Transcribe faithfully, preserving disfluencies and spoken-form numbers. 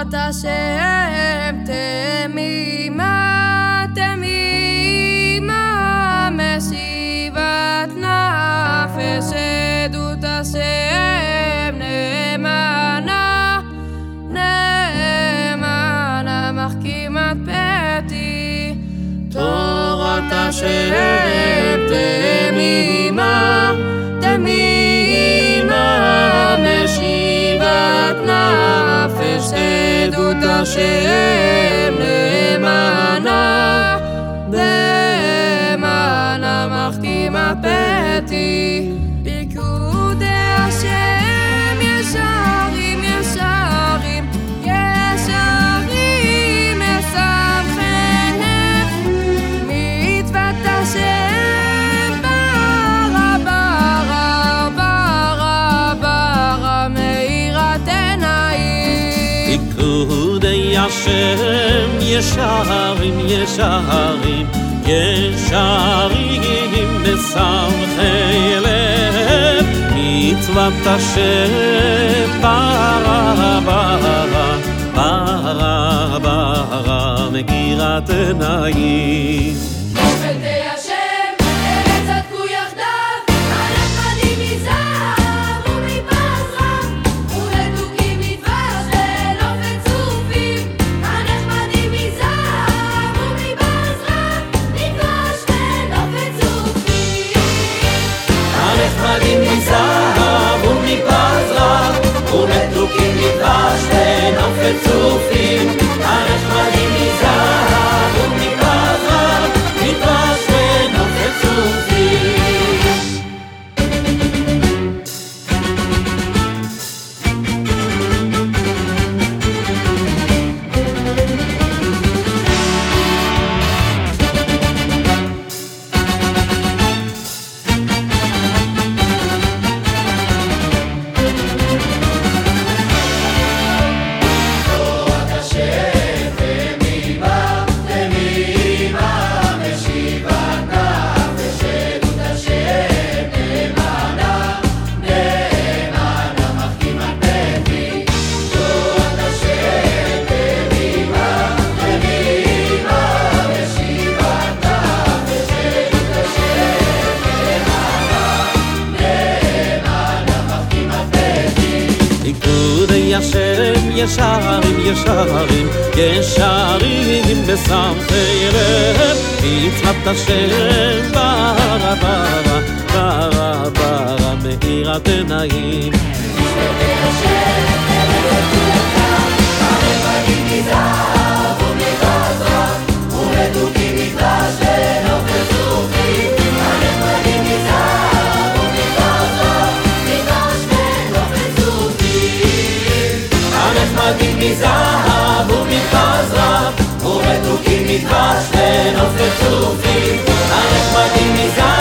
תורת השם תמימה, תמימה, משיבת נפש, עדות השם נאמנה, נאמנה, מחכימת פתי. תורת השם תמימה, תמימה, משיבת נפש, עדות השם נאמנה, נאמנה, מחכימת פתי. פיקודי השם ישרים, ישרים, ישרים, משמחים מצוות השם, ברא, ברא, ברא, ברא, מאירת עיניים. פיקודי השם ישרים, ישרים, ישרים, משמחי לב מצוות השם, ברא, ברא, ברא, ברא, מאירת עיניים. משפטי השם אלה צדקו יחדיו, הנחמדים מזהב ומפזרם, ומתוקים מדבש ונופת צופים. הנחמדים מזהב ומפזרם, מדבש ונופת צופים. הנחמדים מזהב ומפזרם, ומתוקים מדבש ונופת צופים. הנחמדים מזהב ומפזרם, מדבש ונופת צופים. פיקודי השם ישרים, ישרים, ישרים, משמחי לב מצוות השם, ברא, ברא, ברא, ברא, מאירת עיניים. משפטי השם אלה צדקו יחדיו, הנחמדים מזהב ומפזרם, ומתוקים מדבש ונופת צופים. הנחמדים מזהב ומפזרם, מדבש ונופת צופים. הנחמדים מזהב ומפזרם, ומתוקים מדבש ונופת צופים. הנחמדים מזהב